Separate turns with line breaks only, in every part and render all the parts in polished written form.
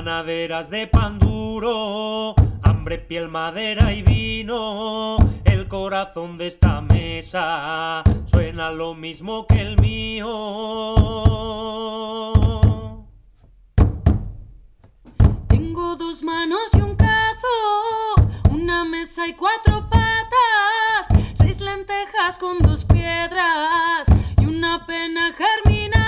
Panaderas de pan duro, hambre, piel, madera y vino. El corazón de esta mesa suena lo mismo que el mío.
Tengo 2 manos y un cazo, una mesa y 4 patas, 6 lentejas con 2 piedras y una pena germinada.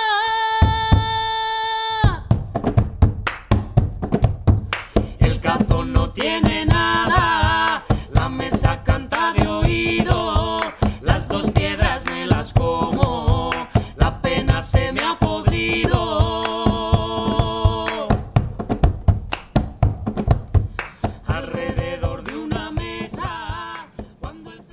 El cazo no tiene nada, la mesa canta de oído, las 2 piedras me las como, la pena se me ha podrido. Alrededor de una mesa, cuando el...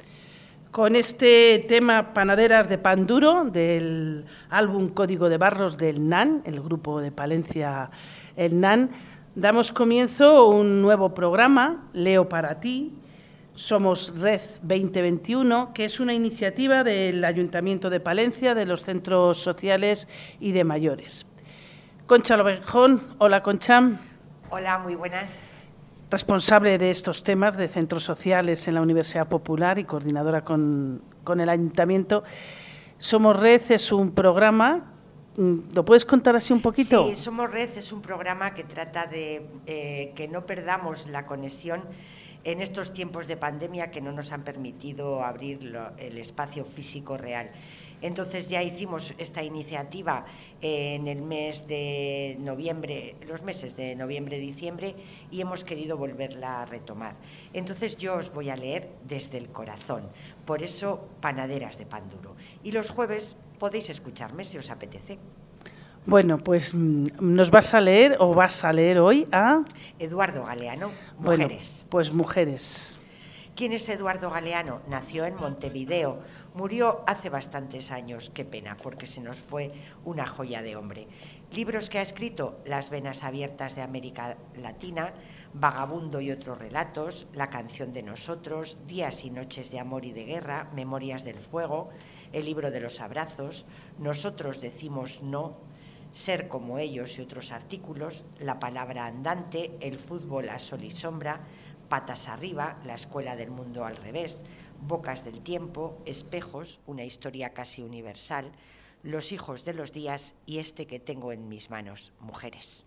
Con este tema Panaderas de pan duro del álbum Código de Barros del NAN, el grupo de Palencia, el NAN, damos comienzo a un nuevo programa, Leo para ti. Somos Red 2021, que es una iniciativa del Ayuntamiento de Palencia, de los centros sociales y de mayores. Concha Lovejón, hola Concha.
Hola, muy buenas.
Responsable de estos temas de centros sociales en la Universidad Popular y coordinadora con el Ayuntamiento. Somos Red es un programa, ¿lo puedes contar así un poquito?
Sí, Somos Red es un programa que trata de que no perdamos la conexión en estos tiempos de pandemia que no nos han permitido abrir el espacio físico real. Entonces ya hicimos esta iniciativa en el mes de noviembre, los meses de noviembre y diciembre, y hemos querido volverla a retomar. Entonces yo os voy a leer desde el corazón, por eso Panaderas de pan duro. Y los jueves podéis escucharme si os apetece.
Bueno, pues nos vas a leer o vas a leer hoy a...
Eduardo Galeano, Mujeres.
Bueno, pues Mujeres.
¿Quién es Eduardo Galeano? Nació en Montevideo, murió hace bastantes años, qué pena, porque se nos fue una joya de hombre. Libros que ha escrito: Las venas abiertas de América Latina, Vagabundo y otros relatos, La canción de nosotros, Días y noches de amor y de guerra, Memorias del fuego, El libro de los abrazos, Nosotros decimos no, Ser como ellos y otros artículos, La palabra andante, El fútbol a sol y sombra, Patas arriba, La escuela del mundo al revés, Bocas del tiempo, Espejos, una historia casi universal, Los hijos de los días y este que tengo en mis manos, Mujeres.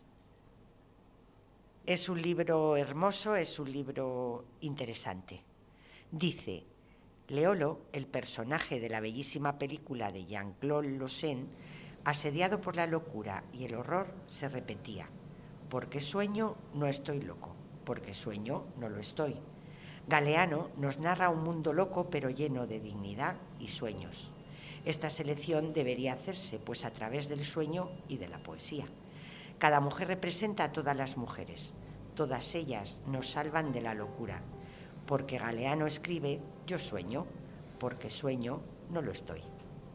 Es un libro hermoso, es un libro interesante. Dice: Leolo, el personaje de la bellísima película de Jean-Claude Laussin, asediado por la locura y el horror, se repetía: porque sueño, no estoy loco. Porque sueño, no lo estoy. Galeano nos narra un mundo loco pero lleno de dignidad y sueños. Esta selección debería hacerse pues a través del sueño y de la poesía. Cada mujer representa a todas las mujeres. Todas ellas nos salvan de la locura. Porque Galeano escribe: yo sueño, porque sueño, no lo estoy.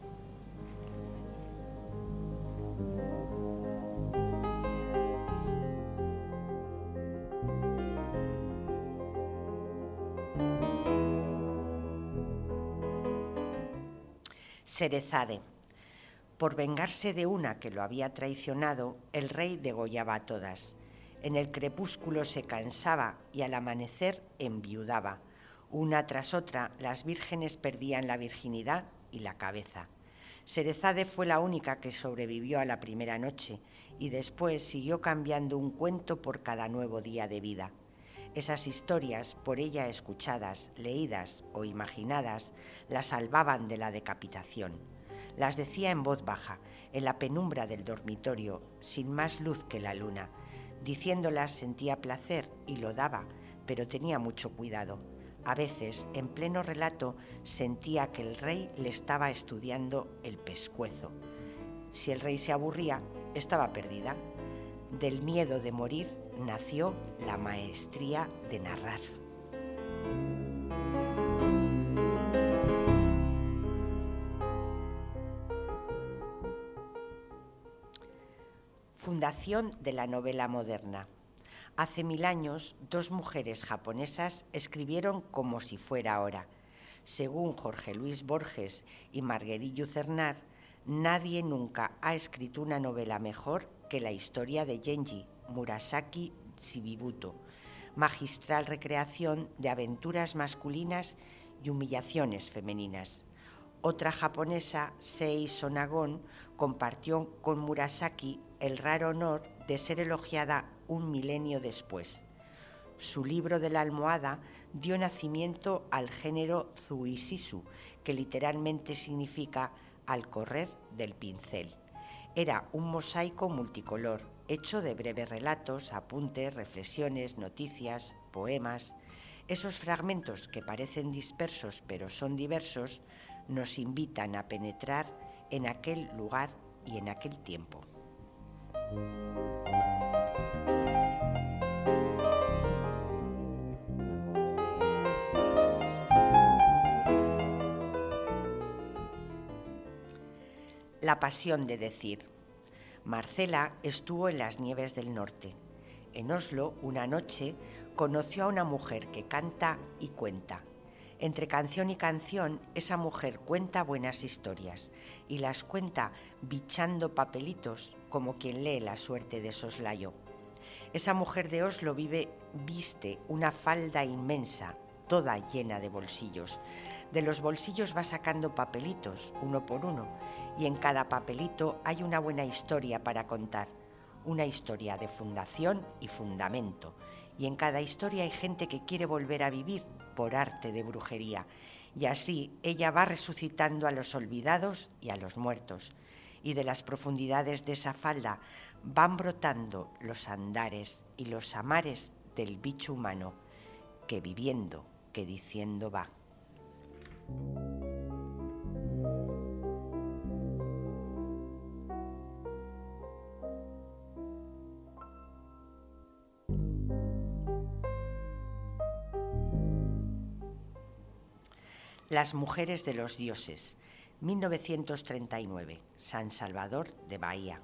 Cerezade. Por vengarse de una que lo había traicionado, el rey degollaba a todas. En el crepúsculo se cansaba y al amanecer enviudaba. Una tras otra, las vírgenes perdían la virginidad y la cabeza. Cerezade fue la única que sobrevivió a la primera noche y después siguió cambiando un cuento por cada nuevo día de vida. Esas historias, por ella escuchadas, leídas o imaginadas, la salvaban de la decapitación. Las decía en voz baja, en la penumbra del dormitorio, sin más luz que la luna. Diciéndolas sentía placer y lo daba, pero tenía mucho cuidado. A veces, en pleno relato, sentía que el rey le estaba estudiando el pescuezo. Si el rey se aburría, estaba perdida. Del miedo de morir nació la maestría de narrar. Fundación de la novela moderna. Hace 1000 años, 2 mujeres japonesas escribieron como si fuera ahora. Según Jorge Luis Borges y Marguerite Yourcenar, nadie nunca ha escrito una novela mejor que la historia de Genji, Murasaki Shibibuto, magistral recreación de aventuras masculinas y humillaciones femeninas. Otra japonesa, Sei Sonagon, compartió con Murasaki el raro honor de ser elogiada un milenio después. Su libro de la almohada dio nacimiento al género Zuishisu, que literalmente significa al correr del pincel. Era un mosaico multicolor, hecho de breves relatos, apuntes, reflexiones, noticias, poemas. Esos fragmentos que parecen dispersos pero son diversos nos invitan a penetrar en aquel lugar y en aquel tiempo. La pasión de decir. Marcela estuvo en las nieves del norte. En Oslo, una noche, conoció a una mujer que canta y cuenta. Entre canción y canción, esa mujer cuenta buenas historias y las cuenta bichando papelitos como quien lee la suerte de soslayo. Esa mujer de Oslo viste una falda inmensa, toda llena de bolsillos. De los bolsillos va sacando papelitos, uno por uno, y en cada papelito hay una buena historia para contar, una historia de fundación y fundamento, y en cada historia hay gente que quiere volver a vivir por arte de brujería, y así ella va resucitando a los olvidados y a los muertos, y de las profundidades de esa falda van brotando los andares y los amares del bicho humano, que viviendo, que diciendo va. Las mujeres de los dioses, 1939, San Salvador de Bahía.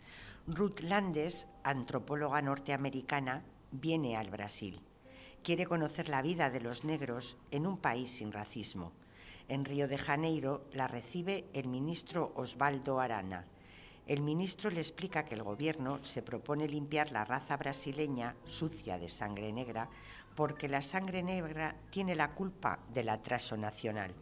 Ruth Landes, antropóloga norteamericana, viene al Brasil. Quiere conocer la vida de los negros en un país sin racismo. En Río de Janeiro la recibe el ministro Osvaldo Arana. El ministro le explica que el gobierno se propone limpiar la raza brasileña sucia de sangre negra porque la sangre negra tiene la culpa del atraso nacional.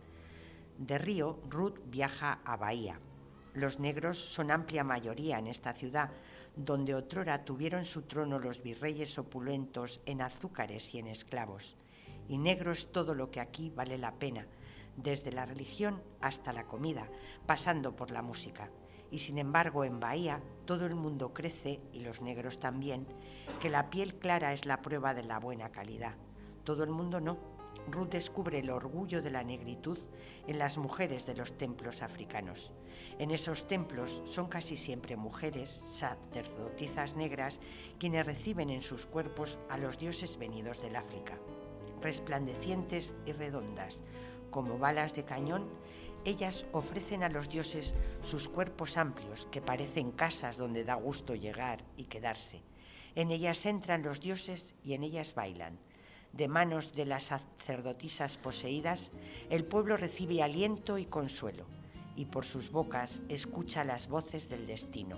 De Río, Ruth viaja a Bahía. Los negros son amplia mayoría en esta ciudad, donde otrora tuvieron su trono los virreyes opulentos en azúcares y en esclavos. Y negro es todo lo que aquí vale la pena, desde la religión hasta la comida, pasando por la música. Y sin embargo, en Bahía todo el mundo crece, y los negros también, que la piel clara es la prueba de la buena calidad. Todo el mundo no. Ruth descubre el orgullo de la negritud en las mujeres de los templos africanos. En esos templos son casi siempre mujeres, sacerdotisas negras, quienes reciben en sus cuerpos a los dioses venidos del África. Resplandecientes y redondas, como balas de cañón, ellas ofrecen a los dioses sus cuerpos amplios, que parecen casas donde da gusto llegar y quedarse. En ellas entran los dioses y en ellas bailan. De manos de las sacerdotisas poseídas, el pueblo recibe aliento y consuelo, y por sus bocas escucha las voces del destino.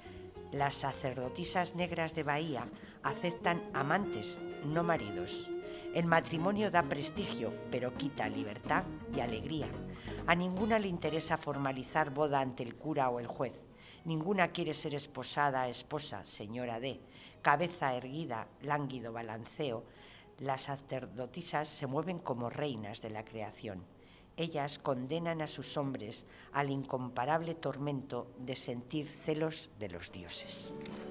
Las sacerdotisas negras de Bahía aceptan amantes, no maridos. El matrimonio da prestigio, pero quita libertad y alegría. A ninguna le interesa formalizar boda ante el cura o el juez. Ninguna quiere ser esposada, esposa, señora de, cabeza erguida, lánguido balanceo. Las sacerdotisas se mueven como reinas de la creación. Ellas condenan a sus hombres al incomparable tormento de sentir celos de los dioses.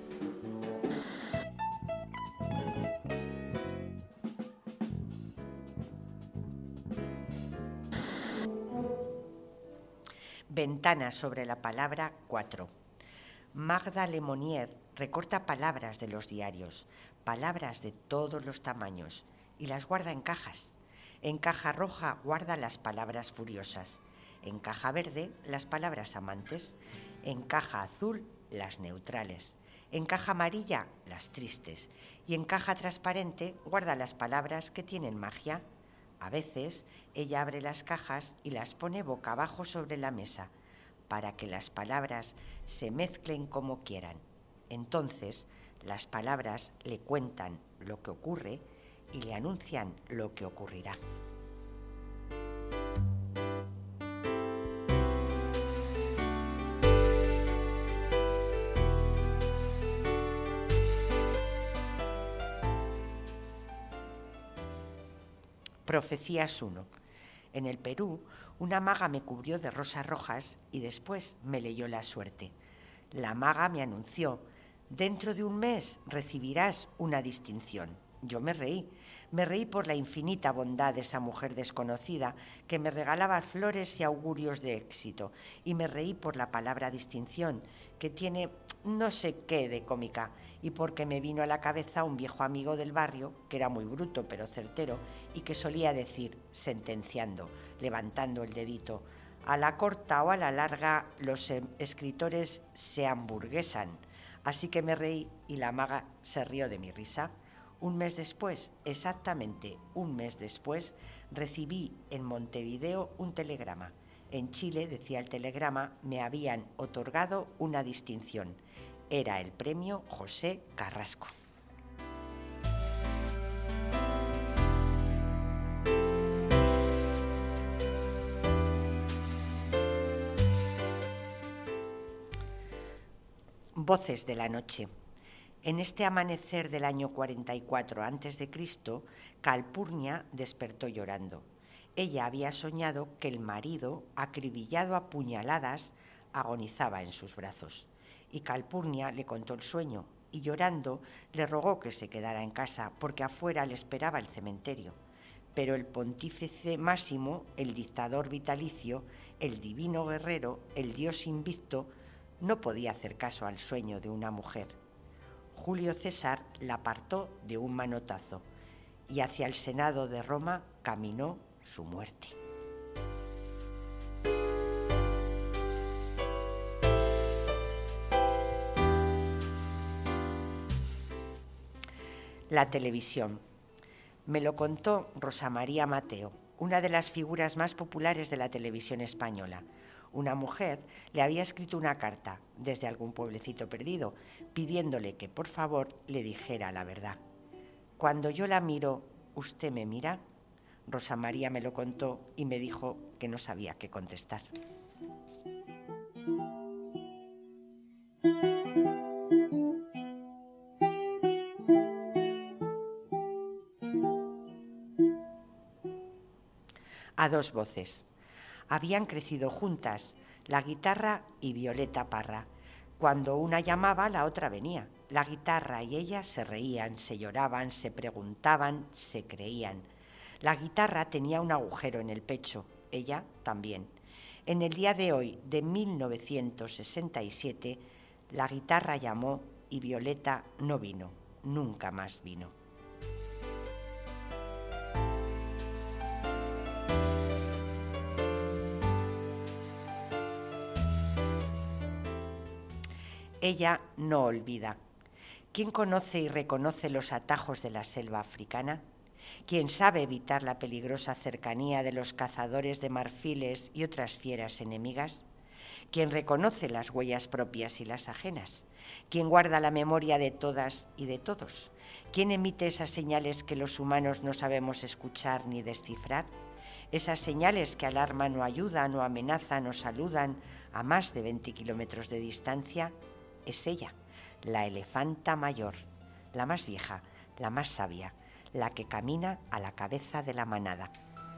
Ventana sobre la palabra 4. Magda Lemonnier recorta palabras de los diarios, palabras de todos los tamaños, y las guarda en cajas. En caja roja guarda las palabras furiosas, en caja verde las palabras amantes, en caja azul las neutrales, en caja amarilla las tristes, y en caja transparente guarda las palabras que tienen magia. A veces ella abre las cajas y las pone boca abajo sobre la mesa, para que las palabras se mezclen como quieran. Entonces Las palabras le cuentan lo que ocurre y le anuncian lo que ocurrirá. Profecías 1. En el Perú, una maga me cubrió de rosas rojas y después me leyó la suerte. La maga me anunció: dentro de un mes recibirás una distinción. Yo me reí por la infinita bondad de esa mujer desconocida que me regalaba flores y augurios de éxito, y me reí por la palabra distinción, que tiene no sé qué de cómica, y porque me vino a la cabeza un viejo amigo del barrio, que era muy bruto pero certero, y que solía decir, sentenciando, levantando el dedito: a la corta o a la larga los escritores se hamburguesan. Así que me reí y la maga se rió de mi risa. Un mes después, exactamente un mes después, recibí en Montevideo un telegrama. En Chile, decía el telegrama, me habían otorgado una distinción. Era el premio José Carrasco. Voces de la noche. En este amanecer del año 44 a.C., Calpurnia despertó llorando. Ella había soñado que el marido, acribillado a puñaladas, agonizaba en sus brazos. Y Calpurnia le contó el sueño y llorando le rogó que se quedara en casa porque afuera le esperaba el cementerio. Pero el pontífice máximo, el dictador vitalicio, el divino guerrero, el dios invicto, no podía hacer caso al sueño de una mujer. Julio César la apartó de un manotazo y hacia el Senado de Roma caminó su muerte. La televisión. Me lo contó Rosa María Mateo, una de las figuras más populares de la televisión española. Una mujer le había escrito una carta desde algún pueblecito perdido, pidiéndole que por favor le dijera la verdad. Cuando yo la miro, ¿usted me mira? Rosa María me lo contó y me dijo que no sabía qué contestar. A dos voces. Habían crecido juntas, la guitarra y Violeta Parra. Cuando una llamaba, la otra venía. La guitarra y ella se reían, se lloraban, se preguntaban, se creían. La guitarra tenía un agujero en el pecho, ella también. En el día de hoy, de 1967, la guitarra llamó y Violeta no vino, nunca más vino. Ella no olvida. ¿Quién conoce y reconoce los atajos de la selva africana? ¿Quién sabe evitar la peligrosa cercanía de los cazadores de marfiles y otras fieras enemigas? ¿Quién reconoce las huellas propias y las ajenas? ¿Quién guarda la memoria de todas y de todos? ¿Quién emite esas señales que los humanos no sabemos escuchar ni descifrar? Esas señales que alarman o ayudan o amenazan o saludan a más de 20 kilómetros de distancia. Es ella, la elefanta mayor, la más vieja, la más sabia, la que camina a la cabeza de la manada.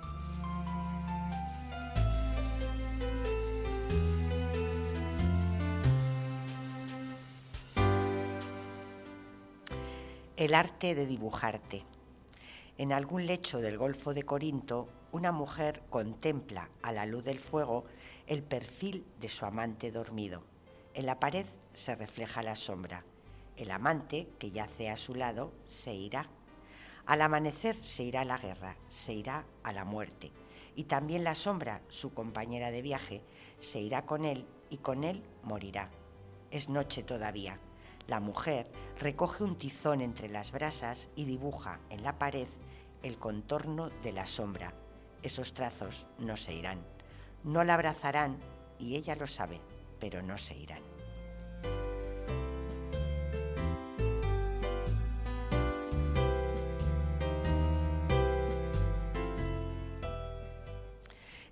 El arte de dibujarte. En algún lecho del Golfo de Corinto, una mujer contempla a la luz del fuego el perfil de su amante dormido. En la pared se refleja la sombra. El amante, que yace a su lado, se irá. Al amanecer se irá a la guerra, se irá a la muerte. Y también la sombra, su compañera de viaje, se irá con él y con él morirá. Es noche todavía. La mujer recoge un tizón entre las brasas y dibuja en la pared el contorno de la sombra. Esos trazos no se irán. No la abrazarán y ella lo sabe, pero no se irán.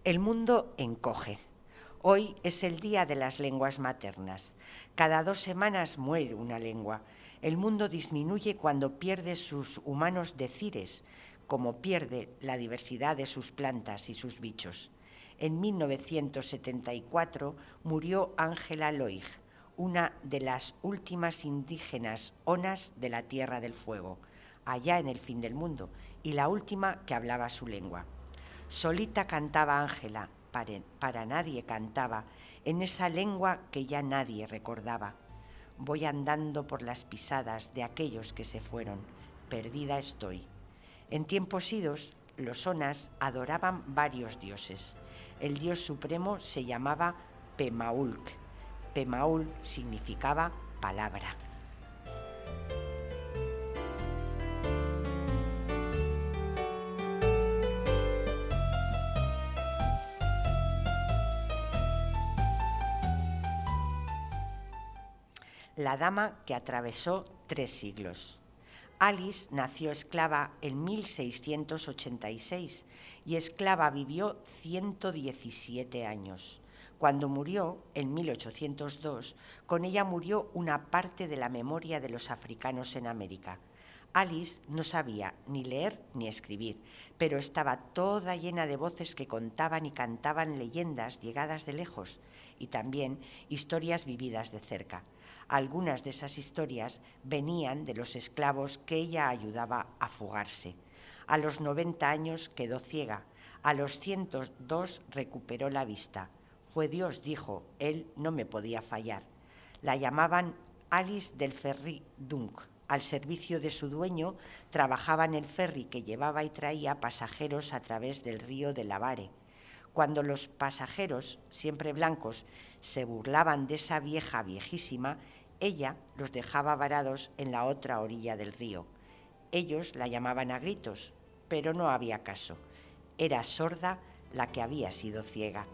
El mundo encoge. Hoy es el Día de las Lenguas Maternas. Cada 2 semanas muere una lengua. El mundo disminuye cuando pierde sus humanos decires, como pierde la diversidad de sus plantas y sus bichos. En 1974 murió Ángela Loig, una de las últimas indígenas onas de la Tierra del Fuego, allá en el fin del mundo, y la última que hablaba su lengua. Solita cantaba Ángela, para nadie cantaba, en esa lengua que ya nadie recordaba. Voy andando por las pisadas de aquellos que se fueron, perdida estoy. En tiempos idos, los onas adoraban varios dioses. El dios supremo se llamaba Pemaulk. Pemaul significaba palabra. La dama que atravesó 3 siglos. Alice nació esclava en 1686 y esclava vivió 117 años. Cuando murió, en 1802, con ella murió una parte de la memoria de los africanos en América. Alice no sabía ni leer ni escribir, pero estaba toda llena de voces que contaban y cantaban leyendas llegadas de lejos y también historias vividas de cerca. Algunas de esas historias venían de los esclavos que ella ayudaba a fugarse. A los 90 años quedó ciega. A los 102 recuperó la vista. Fue Dios, dijo, él no me podía fallar. La llamaban Alice del Ferry Dunk. Al servicio de su dueño trabajaba en el ferry que llevaba y traía pasajeros a través del río de Lavare. Cuando los pasajeros, siempre blancos, se burlaban de esa vieja viejísima, ella los dejaba varados en la otra orilla del río. Ellos la llamaban a gritos, pero no había caso. Era sorda la que había sido ciega.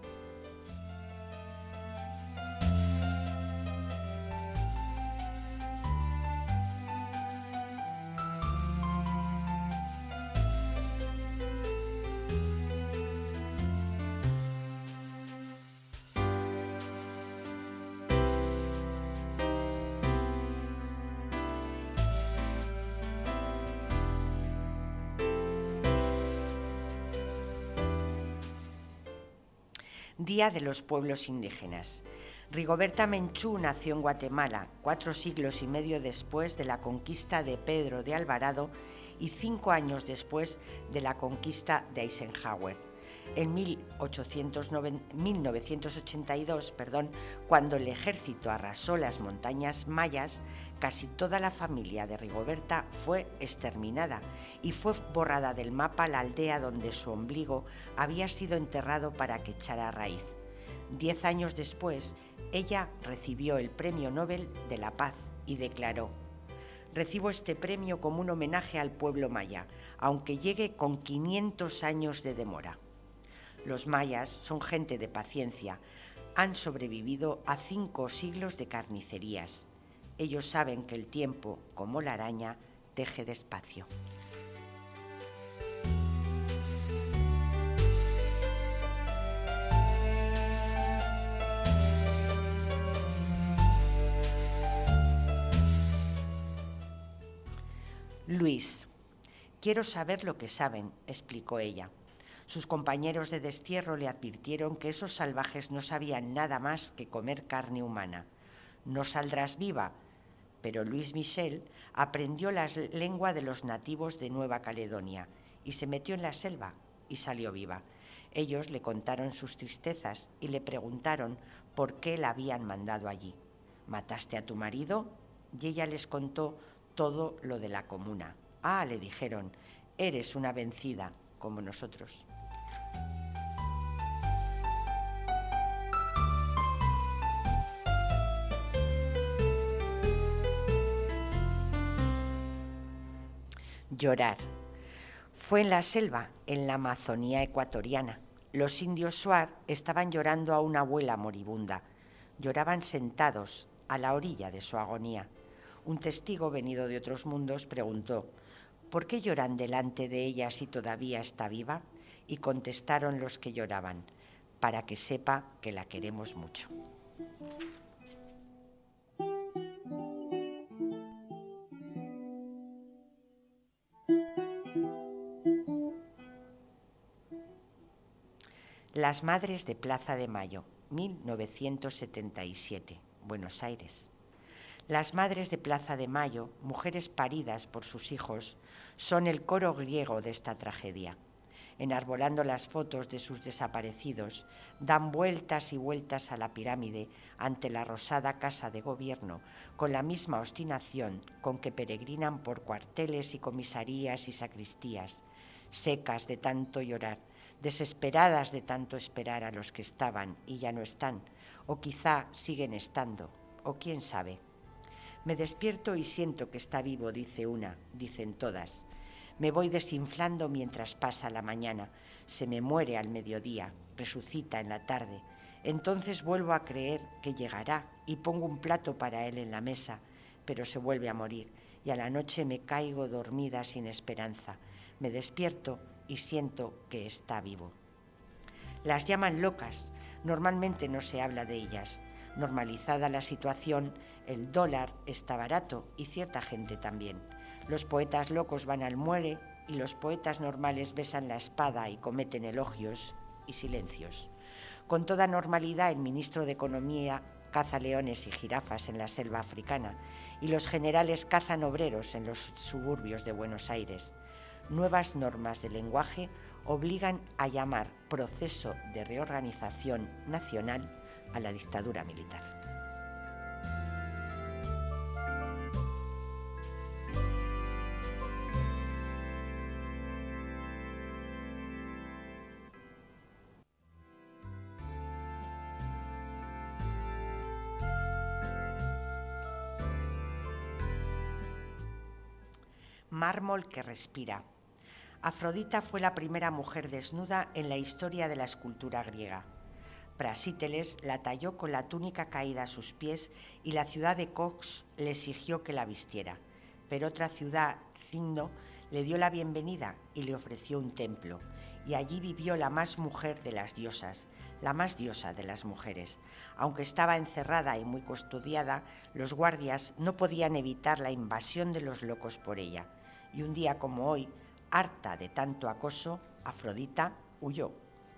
Día de los Pueblos Indígenas. Rigoberta Menchú nació en Guatemala 4 siglos y medio después de la conquista de Pedro de Alvarado y 5 años después de la conquista de Eisenhower. En 1982, cuando el ejército arrasó las montañas mayas, casi toda la familia de Rigoberta fue exterminada y fue borrada del mapa la aldea donde su ombligo había sido enterrado para que echara raíz. 10 años después, ella recibió el Premio Nobel de la Paz y declaró: «Recibo este premio como un homenaje al pueblo maya, aunque llegue con 500 años de demora». Los mayas son gente de paciencia, han sobrevivido a 5 siglos de carnicerías. Ellos saben que el tiempo, como la araña, teje despacio. Luis. Quiero saber lo que saben, explicó ella. Sus compañeros de destierro le advirtieron que esos salvajes no sabían nada más que comer carne humana. No saldrás viva, pero Luis Michel aprendió la lengua de los nativos de Nueva Caledonia y se metió en la selva y salió viva. Ellos le contaron sus tristezas y le preguntaron por qué la habían mandado allí. ¿Mataste a tu marido? Y ella les contó todo lo de la comuna. Ah, le dijeron, eres una vencida como nosotros. Llorar. Fue en la selva, en la Amazonía ecuatoriana. Los indios Shuar estaban llorando a una abuela moribunda. Lloraban sentados a la orilla de su agonía. Un testigo venido de otros mundos preguntó: ¿por qué lloran delante de ella si todavía está viva? Y contestaron los que lloraban: para que sepa que la queremos mucho. Las Madres de Plaza de Mayo, 1977, Buenos Aires. Las Madres de Plaza de Mayo, mujeres paridas por sus hijos, son el coro griego de esta tragedia. Enarbolando las fotos de sus desaparecidos, dan vueltas y vueltas a la pirámide ante la rosada Casa de Gobierno, con la misma obstinación con que peregrinan por cuarteles y comisarías y sacristías, secas de tanto llorar, desesperadas de tanto esperar a los que estaban y ya no están, o quizá siguen estando, o quién sabe. Me despierto y siento que está vivo, dice una, dicen todas. Me voy desinflando mientras pasa la mañana, se me muere al mediodía, resucita en la tarde. Entonces vuelvo a creer que llegará y pongo un plato para él en la mesa, pero se vuelve a morir y a la noche me caigo dormida sin esperanza. Me despierto y siento que está vivo. Las llaman locas, normalmente no se habla de ellas. Normalizada la situación, el dólar está barato y cierta gente también. Los poetas locos van al muere y los poetas normales besan la espada y cometen elogios y silencios. Con toda normalidad el ministro de Economía caza leones y jirafas en la selva africana y los generales cazan obreros en los suburbios de Buenos Aires. Nuevas normas de lenguaje obligan a llamar proceso de reorganización nacional a la dictadura militar. Mármol que respira. Afrodita fue la primera mujer desnuda en la historia de la escultura griega. Prasíteles la talló con la túnica caída a sus pies y la ciudad de Cox le exigió que la vistiera. Pero otra ciudad, Cnido, le dio la bienvenida y le ofreció un templo. Y allí vivió la más mujer de las diosas, la más diosa de las mujeres. Aunque estaba encerrada y muy custodiada, los guardias no podían evitar la invasión de los locos por ella. Y un día como hoy, harta de tanto acoso, Afrodita huyó.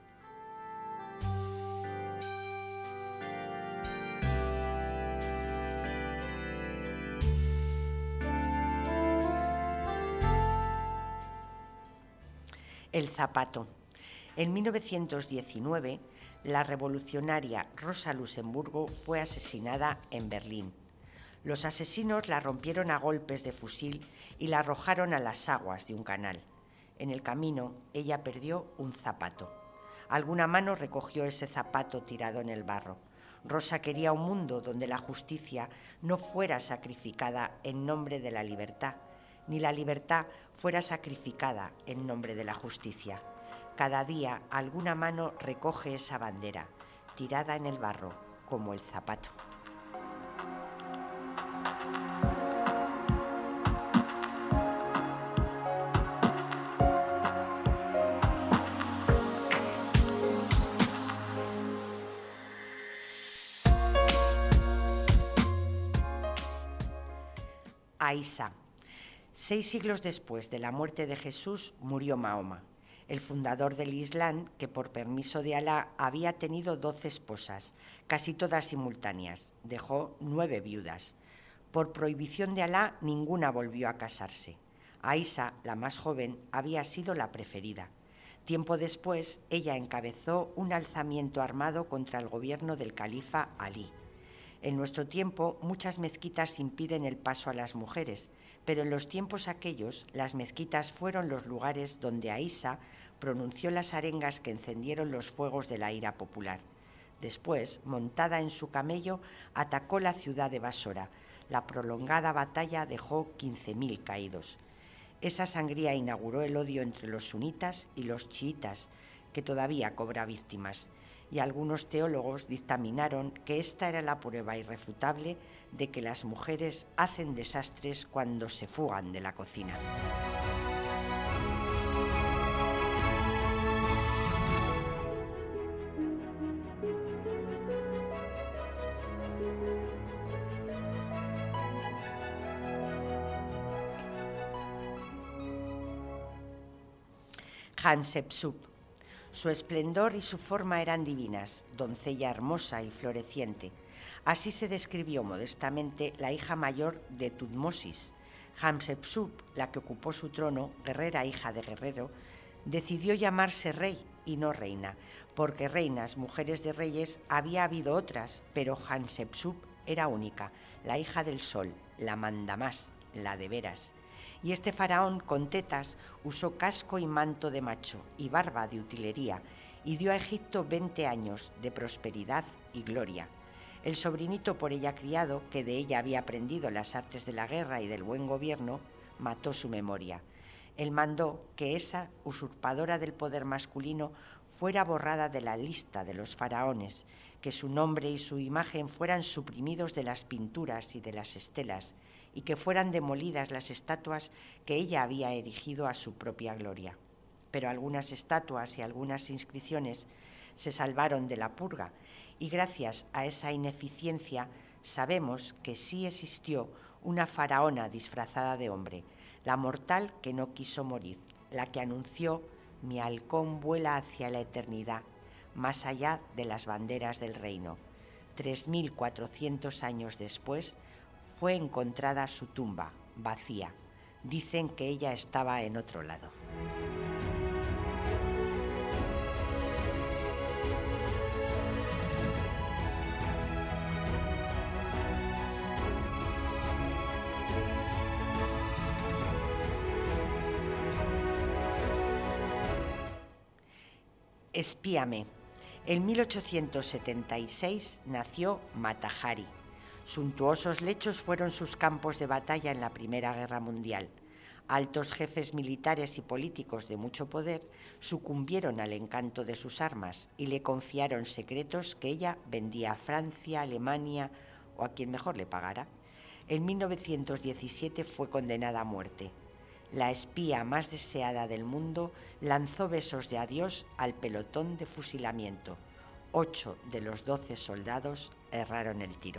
El zapato. En 1919, la revolucionaria Rosa Luxemburgo fue asesinada en Berlín. Los asesinos la rompieron a golpes de fusil y la arrojaron a las aguas de un canal. En el camino, ella perdió un zapato. Alguna mano recogió ese zapato tirado en el barro. Rosa quería un mundo donde la justicia no fuera sacrificada en nombre de la libertad, ni la libertad fuera sacrificada en nombre de la justicia. Cada día alguna mano recoge esa bandera, tirada en el barro, como el zapato. Aïssa. 6 siglos después de la muerte de Jesús murió Mahoma, el fundador del Islam, que por permiso de Alá había tenido 12 esposas, casi todas simultáneas. Dejó 9 viudas. Por prohibición de Alá, ninguna volvió a casarse. Aïssa, la más joven, había sido la preferida. Tiempo después, ella encabezó un alzamiento armado contra el gobierno del califa Alí. En nuestro tiempo, muchas mezquitas impiden el paso a las mujeres, pero en los tiempos aquellos, las mezquitas fueron los lugares donde Aïssa pronunció las arengas que encendieron los fuegos de la ira popular. Después, montada en su camello, atacó la ciudad de Basora. La prolongada batalla dejó 15.000 caídos. Esa sangría inauguró el odio entre los sunitas y los chiitas, que todavía cobra víctimas. Y algunos teólogos dictaminaron que esta era la prueba irrefutable de que las mujeres hacen desastres cuando se fugan de la cocina. Hatshepsut. Su esplendor y su forma eran divinas, doncella hermosa y floreciente. Así se describió modestamente la hija mayor de Tutmosis. Hatshepsut, la que ocupó su trono, guerrera hija de guerrero, decidió llamarse rey y no reina, porque reinas, mujeres de reyes, había habido otras, pero Hatshepsut era única, la hija del sol, la mandamás, la de veras. Y este faraón con tetas usó casco y manto de macho y barba de utilería y dio a Egipto 20 años de prosperidad y gloria. El sobrinito por ella criado, que de ella había aprendido las artes de la guerra y del buen gobierno, mató su memoria. Él mandó que esa usurpadora del poder masculino fuera borrada de la lista de los faraones, que su nombre y su imagen fueran suprimidos de las pinturas y de las estelas, y que fueran demolidas las estatuas que ella había erigido a su propia gloria. Pero algunas estatuas y algunas inscripciones se salvaron de la purga, y gracias a esa ineficiencia sabemos que sí existió una faraona disfrazada de hombre, la mortal que no quiso morir, la que anunció: mi halcón vuela hacia la eternidad, más allá de las banderas del reino. 3400 años después fue encontrada su tumba, vacía. Dicen que ella estaba en otro lado. Espíame. En 1876 nació Mata Hari. Suntuosos lechos fueron sus campos de batalla en la Primera Guerra Mundial. Altos jefes militares y políticos de mucho poder sucumbieron al encanto de sus armas y le confiaron secretos que ella vendía a Francia, Alemania o a quien mejor le pagara. En 1917 fue condenada a muerte. La espía más deseada del mundo lanzó besos de adiós al pelotón de fusilamiento. 8 de los 12 soldados erraron el tiro.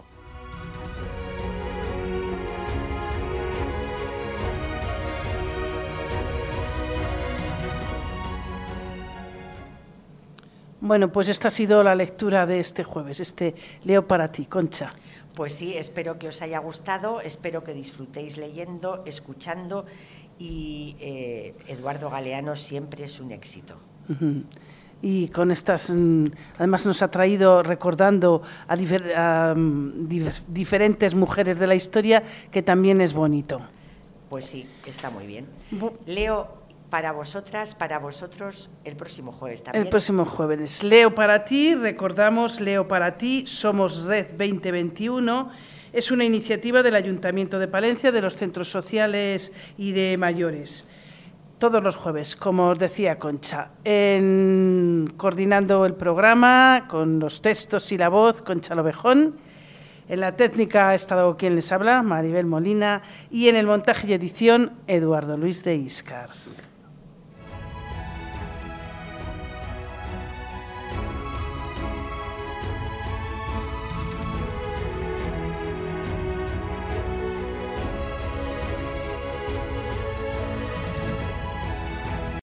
Bueno, pues esta ha sido la lectura de este jueves. Leo para ti, Concha.
Pues sí, espero que os haya gustado, espero que disfrutéis leyendo, escuchando, y Eduardo Galeano siempre es un éxito.
Y con estas, además nos ha traído recordando a diferentes mujeres de la historia, que también es bonito.
Pues sí, está muy bien. Leo para vosotras, para vosotros, el próximo jueves también.
El próximo jueves. Leo para ti, recordamos, Leo para ti, Somos Red 2021. Es una iniciativa del Ayuntamiento de Palencia, de los centros sociales y de mayores. Todos los jueves, como os decía Concha, coordinando el programa con los textos y la voz, Concha Lovejón. En la técnica ha estado quien les habla, Maribel Molina, y en el montaje y edición, Eduardo Luis de Íscar.